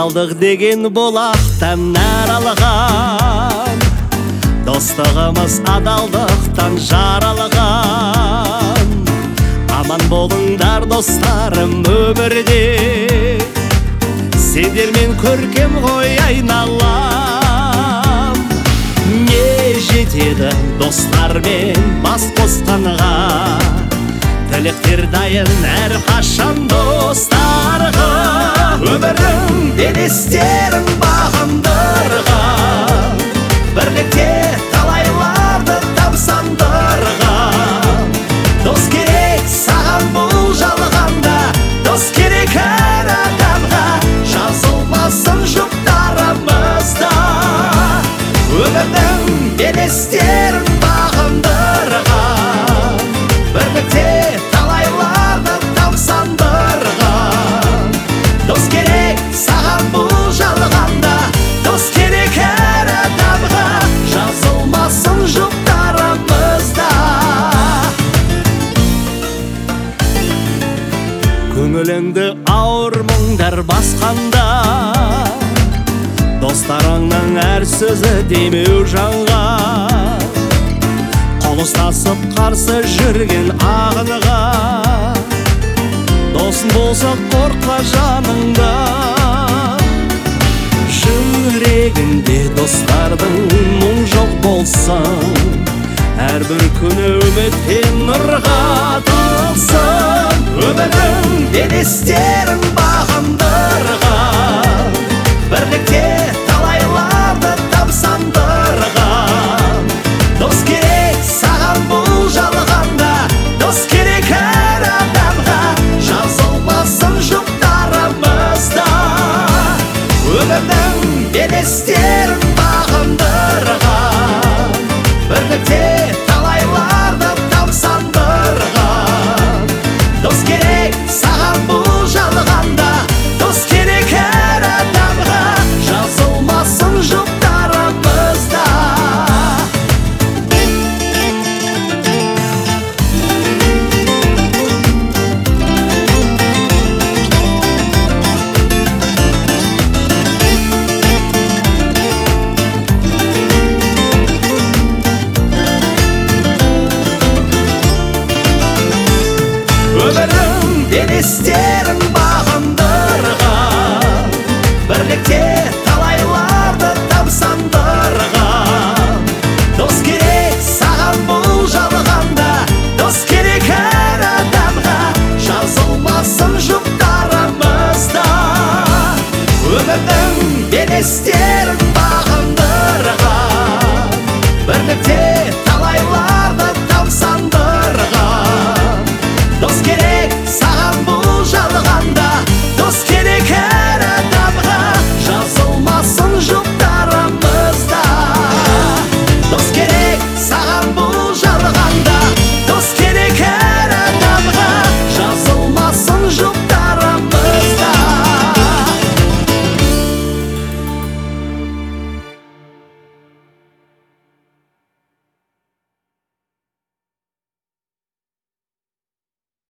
адалдық деген бұлақтан нәр алған, достығымыз адалдықтан жаралған. Аман болыңдар достарым өмірде, сендермен көркем ғой айналам. Не жетеді достармен бас қосқанға, тілектер дайын әр қашан достарға. Өмірдің белестерін бағындырған, бірлікте талайларды тамсандырған. Дос керек саған бұл жалғанда, дос керек әр адамға, жазылмасын жұптарымызда. Өмірдің белестерін бағындырған, бірлікте талайларды тамсандырған. Дос керек саған бұл жалғанда, дос керек әр адамға, жазылмасын жұптарымызда. Көңіліңді ауыр мұңдар басқанда, достарыңның әр сөзі демеу жанға. Қол ұстасып қарсы жүрген ағынға, досың болса қорқа жаныңда. Жүрегінде достардың мұң жоқ болсын, әрбір күні үміттен нұрға толсын. Өмірдің белестерін бағындырған, бірлікте талайларды тамсандырған. Дос керек саған бұл жалғанда, дос керек әр адамға, жазылмасын жұптарымызда. Өмірдің белестерін бағындырған,